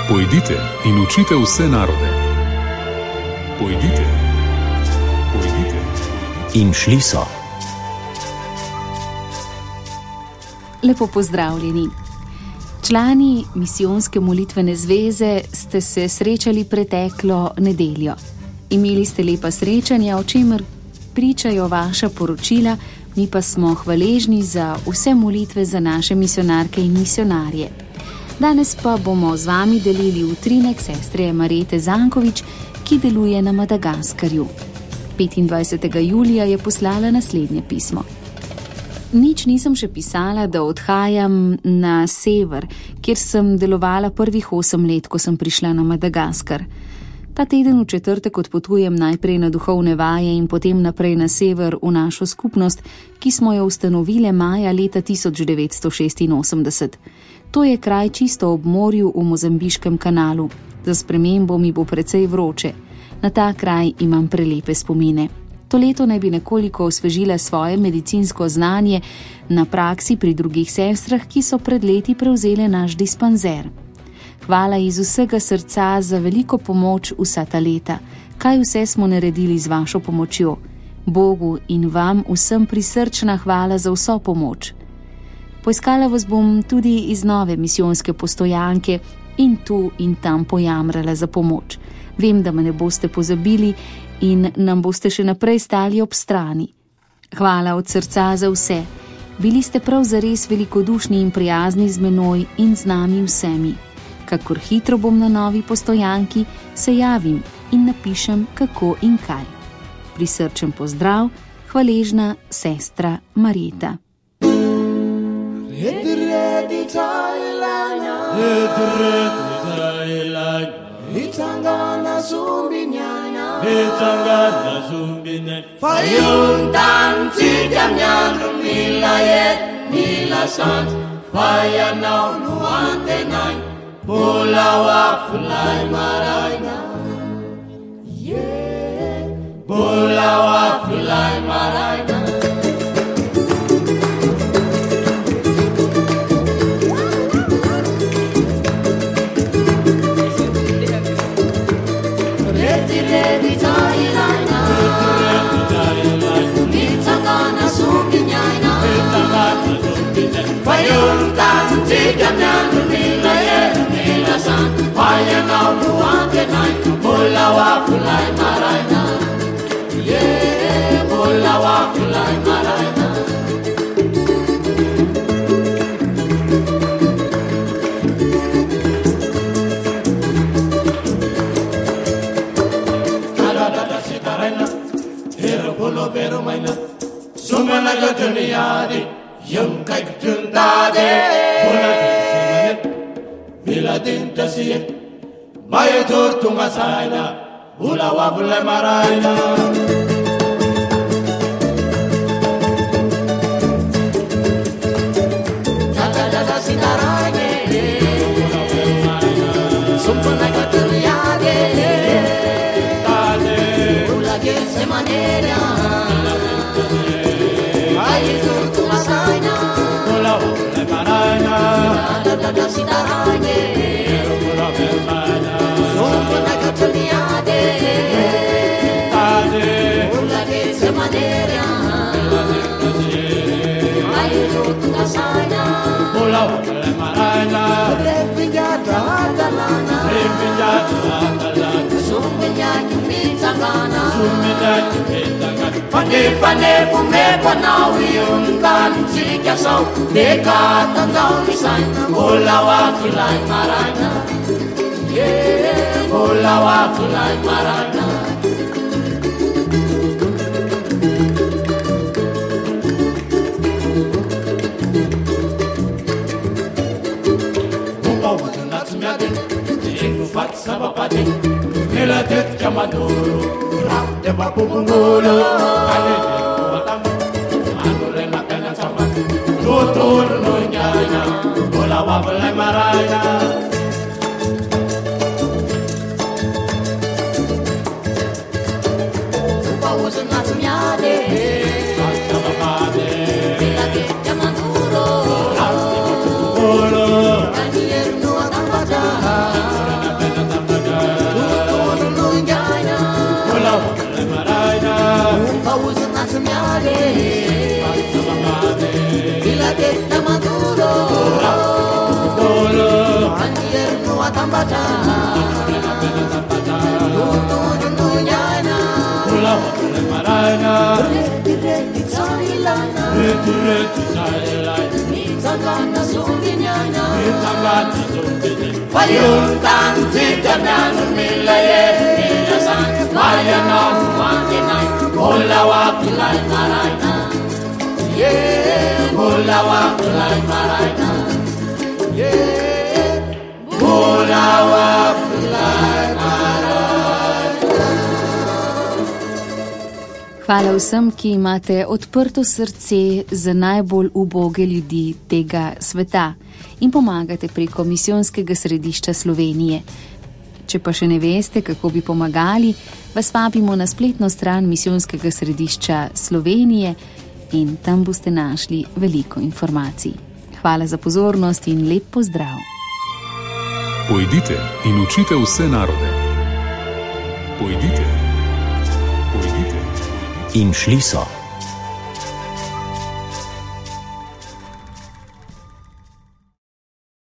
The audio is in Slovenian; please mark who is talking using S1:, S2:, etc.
S1: Pojdite in učite vse narode. Pojdite. Pojdite.
S2: In šli so.
S3: Lepo pozdravljeni. Člani Misijonske molitvene zveze ste se srečali preteklo nedeljo. Imeli ste lepa srečanja, o čemer pričajo vaša poročila, mi pa smo hvaležni za vse molitve za naše misionarke in misionarje. Danes pa bomo z vami delili utrinek sestre Marjete Zankovič, ki deluje na Madagaskarju. 25. julija je poslala naslednje pismo. Nič nisem še pisala, da odhajam na sever, kjer sem delovala prvih 8 let, ko sem prišla na Madagaskar. Ta teden v četrtek odpotujem najprej na duhovne vaje in potem naprej na sever v našo skupnost, ki smo jo ustanovile maja leta 1986. To je kraj čisto ob morju v Mozambiškem kanalu. Za spremembo mi bo precej vroče. Na ta kraj imam prelepe spomine. To leto naj bi nekoliko osvežila svoje medicinsko znanje na praksi pri drugih sestrah, ki so pred leti prevzele naš dispanzer. Hvala iz vsega srca za veliko pomoč vsa ta leta. Kaj vse smo naredili z vašo pomočjo? Bogu in vam vsem prisrčna hvala za vso pomoč. Poiskala vas bom tudi iz nove misijonske postojanke in tu in tam pojamrala za pomoč. Vem, da me ne boste pozabili in nam boste še naprej stali ob strani. Hvala od srca za vse. Bili ste prav zares velikodušni in prijazni z menoj in z nami vsemi. Kakor hitro bom na novi postojanki, se javim in napišem kako in kaj. Prisrčen pozdrav, hvaležna sestra Marjeta.
S4: Itangana zumbinyanya Fayuntan tigam nyandrum nilayet nilasant Fayanau nuantenay Bulawa fulay marayna Bulawa fulay marayna Fayuntan tigam nyandrum nilayet nilasant Fayanau nuantenay Bulawa fulay marayna Bulawa fulay marayna Kadada sitarayna Hero bulo vero mayna Sumana gatuniyadi Yung kagtuntade Buladin simanet Biladin tasiyet Maya turtunga sayna Bulawa fulay marayna Kadada sitarayna Sumana gatuniyadi Buladin simanet Da sitaranye Sombra katuniade Ulage semanera Ayo tungasana Bola le marana Repinjata dalana Sumbenya kumitangana Pane pumekwa na uyungan Sikasau dekatan daw misay Bola wa fulay marana Bola wa fulay marana Buka wudu natsumyade Jingu fat sabapade Meladet kamadoro Raf deba pupungolo Kalede kuwatamu Anure makana sama Tutur no nyanya Bola wa fulay marana Buka wudu natsumyade Sabapade Meladet kamadoro Raf deba pupungolo Kalede kuwatamu zambata Ula wakule marana Reti tsailana Reti tsailana Nitagana zumbinyana Nitagana zumbinyana Fayuntan titanano milaye Nilasan Mayana wanginay Ula wakilay marana Yeah Ula wakilay marana Yeah Ula wakilay marana
S3: Hvala vsem, ki imate odprto srce za najbolj uboge ljudi tega sveta in pomagate preko Misijonskega središča Slovenije. Če pa še ne veste, kako bi pomagali, vas vabimo na spletno stran Misijonskega središča Slovenije in tam boste našli veliko informacij. Hvala za pozornost in lep pozdrav.
S1: Pojdite in učite vse narode. Pojdite.
S2: In šli so.